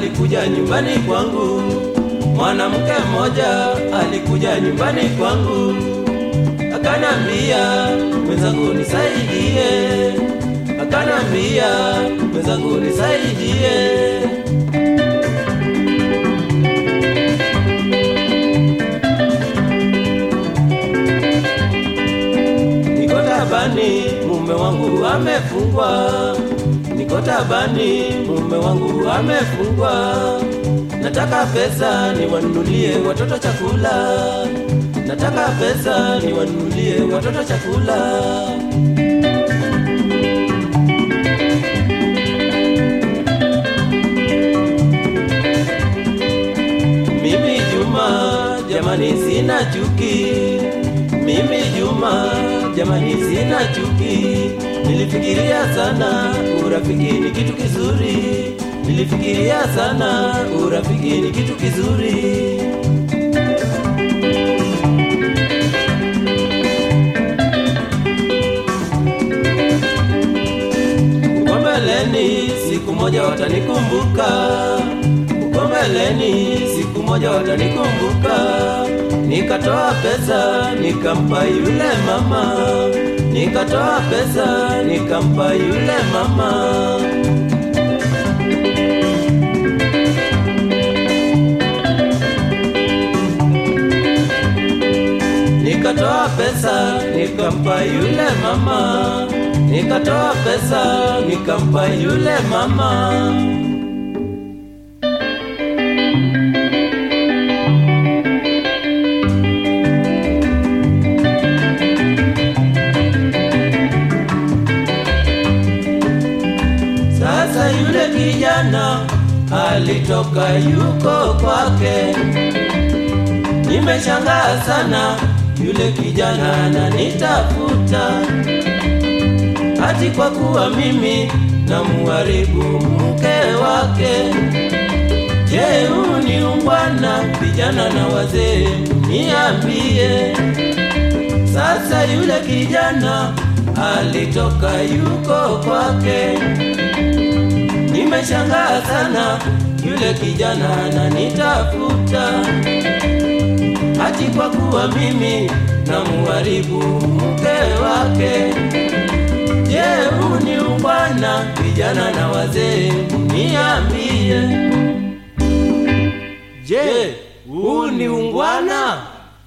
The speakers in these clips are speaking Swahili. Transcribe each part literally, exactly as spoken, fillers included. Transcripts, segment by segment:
alikuja nyumbani kwangu, mwanamke mmoja alikuja nyumbani kwangu, akanambia mwenzangu nisaidie, akanambia mwenzangu nisaidie. Niko tabani mume wangu amefungwa, niko tabani mume wangu amefungwa, nataka pesa niwanunulie watoto chakula, nataka pesa niwanunulie watoto chakula. Mimi Juma jamani sina chuki, mimi Juma jamani sina chuki. Nilifikiria sana urafiki ni kitu kizuri, nilifikiria sana urafiki ni kitu kizuri. Uko mbeleni siku moja watanikumbuka, uko mbeleni siku moja watanikumbuka. Nikatoa pesa nikampa yule mama, nikatoa pesa nikampa yule mama. Nikatoa pesa nikampa yule mama, nikatoa pesa nikampa yule mama. Sasa yule kijana alitoka yuko kwake, nimeshangaa sana yule kijana ananitafuta, ati kwa kuwa mimi namuharibu mke wake. Je, huu ni ungwana? Vijana na wazee niambie. Sasa yule kijana alitoka yuko kwake, nimeshangaa sana yule kijana ananitafuta, ati kwa kuwa mimi namuharibu mke wake. Je, huu ni ungwana? Vijana na wazee niambie. Je, huu ni ungwana?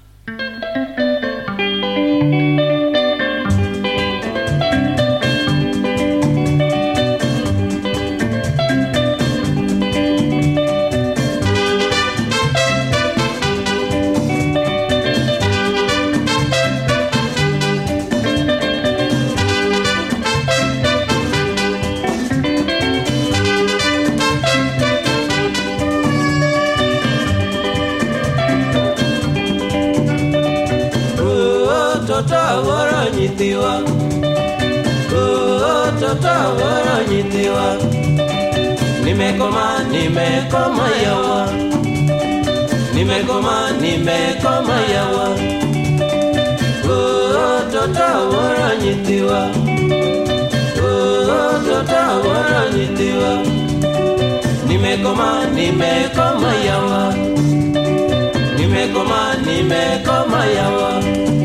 Tota waranyitiwa, oh tota waranyitiwa. Nimekoma nimekoma yawa, nimekoma nimekoma yawa. Oh tota waranyitiwa, oh tota waranyitiwa. Nimekoma nimekoma yawa, nimekoma nimekoma yawa.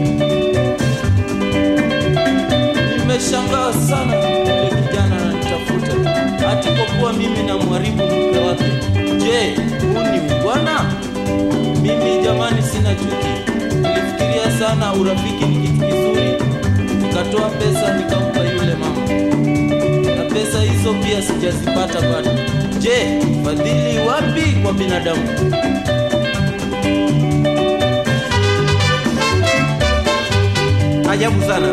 Nimeshangaa sana yule kijana ananitafuta, ati kwa kuwa mimi namuharibu mke wake. Je, huu ni ungwana? Mimi jamani sina chuki, nilifikiria sana urafiki ni kitu kizuri, nikatoa pesa nikampa yule mama, na pesa hizo pia sijazipata bado. Je, fadhili wapi kwa binadamu? Ajabu sana.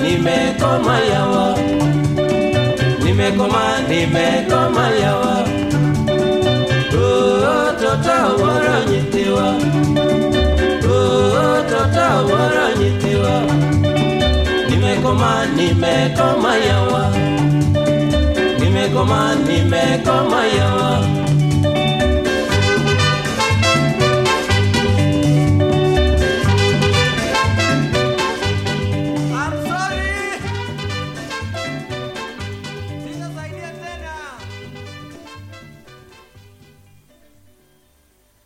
nimekoma yawa, nimekoma nimekoma yawa. Oh tota waranyitewa, oh tota waranyitewa. Nimekoma nimekoma yawa, nimekoma nimekoma yawa.